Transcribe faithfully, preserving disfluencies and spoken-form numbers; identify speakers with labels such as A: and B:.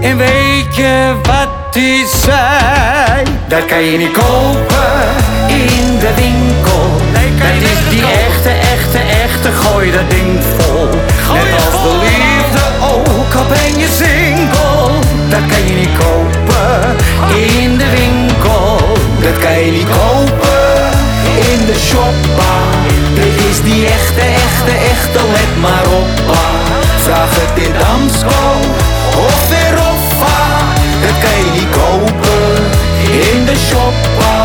A: En weet je wat hij zei? Dat kan je niet kopen in de winkel. Dat is die echte, echte, echte, gooi dat ding vol. Net als de liefde ook, al ben je single. Dat kan je niet kopen in de winkel. Dat kan je niet kopen in de shoppa. Dit is die echte, echte, echte, let maar op pa. Vraag het in Damsko of Verofa. Dat kan je niet kopen in de shoppa.